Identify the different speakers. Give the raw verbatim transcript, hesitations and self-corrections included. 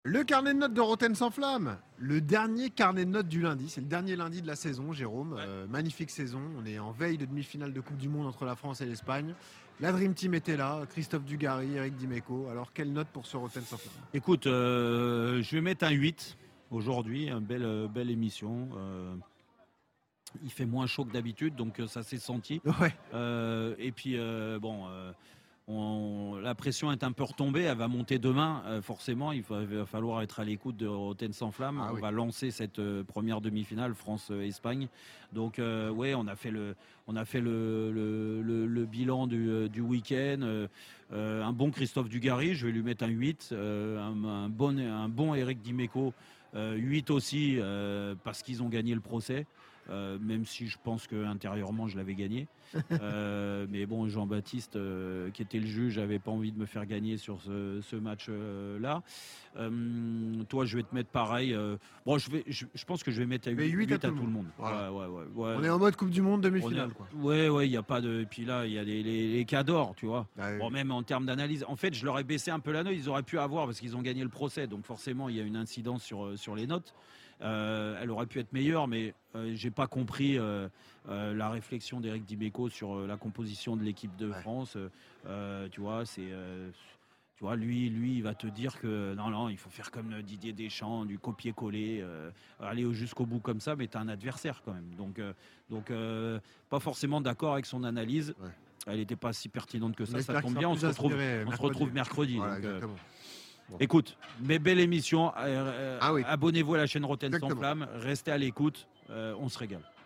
Speaker 1: Le carnet de notes de Rotten sans flamme, le dernier carnet de notes du lundi, c'est le dernier lundi de la saison, Jérôme.
Speaker 2: Ouais.
Speaker 1: Euh, magnifique saison, on est en veille de demi-finale de Coupe du Monde entre la France et l'Espagne. La Dream Team était là, Christophe Dugarry, Eric Dimeco. Alors quelle note pour ce Rotten sans flamme?
Speaker 2: Écoute, euh, je vais mettre un huit aujourd'hui, une belle, euh, belle émission. Euh, il fait moins chaud que d'habitude, donc euh, ça s'est senti.
Speaker 1: Ouais,
Speaker 2: Euh, et puis, euh, bon, euh, on- la pression est un peu retombée, elle va monter demain, euh, forcément. Il va, il va falloir être à l'écoute de Rotten sans flamme.
Speaker 1: Ah
Speaker 2: on
Speaker 1: oui.
Speaker 2: va lancer cette euh, première demi-finale France-Espagne. Donc, euh, ouais, on a fait le, on a fait le, le, le- le bilan du, euh, du week-end. Euh, euh, un bon Christophe Dugarry, je vais lui mettre un huit. Euh, un, un bon, un bon Eric Dimeco, euh, huit aussi, euh, parce qu'ils ont gagné le procès. Euh, même si je pense qu'intérieurement je l'avais gagné. Euh, mais bon, Jean-Baptiste, euh, qui était le juge, n'avait pas envie de me faire gagner sur ce, ce match-là. Euh, toi, je vais te mettre pareil. Euh, bon, je, vais, je, je pense que je vais mettre à
Speaker 1: Mais
Speaker 2: huit,
Speaker 1: huit à
Speaker 2: huit à
Speaker 1: tout
Speaker 2: tout
Speaker 1: le
Speaker 2: le
Speaker 1: monde.
Speaker 2: monde.
Speaker 1: Voilà.
Speaker 2: Ouais, ouais, ouais, ouais.
Speaker 1: On est en mode Coupe du Monde
Speaker 2: On est-
Speaker 1: demi-finale, quoi.
Speaker 2: Ouais, ouais, il y a pas de. Et puis là, il y a les, les, les cadors, tu vois.
Speaker 1: Ah oui.
Speaker 2: Bon, même en termes d'analyse. En fait, je leur ai baissé un peu la note. Ils auraient pu avoir parce qu'ils ont gagné le procès. Donc forcément, il y a une incidence sur, euh, sur les notes. Euh, elle aurait pu être meilleure, mais euh, j'ai pas compris euh, euh, la réflexion d'Éric Dimeco sur euh, la composition de l'équipe de
Speaker 1: Ouais.
Speaker 2: France. Euh, tu vois, c'est. Euh, tu vois, lui, lui, il va te dire que non, non, il faut faire comme Didier Deschamps, du copier-coller, euh, aller au- jusqu'au bout comme ça, mais tu as un adversaire quand même. Donc, euh, donc euh, pas forcément d'accord avec son analyse.
Speaker 1: Ouais.
Speaker 2: Elle n'était pas si pertinente que
Speaker 1: On
Speaker 2: ça.
Speaker 1: espère
Speaker 2: Ça
Speaker 1: qu'il
Speaker 2: tombe
Speaker 1: sera
Speaker 2: bien, on
Speaker 1: plus
Speaker 2: se retrouve,
Speaker 1: inspiré
Speaker 2: on se
Speaker 1: mercredi.
Speaker 2: retrouve mercredi.
Speaker 1: Voilà,
Speaker 2: donc, euh,
Speaker 1: exactement. Bon.
Speaker 2: écoute, mais belle émission. euh, euh,
Speaker 1: Ah oui.
Speaker 2: Abonnez-vous à la chaîne Rotten sans
Speaker 1: Exactement.
Speaker 2: flamme. Restez à l'écoute. euh, on se régale.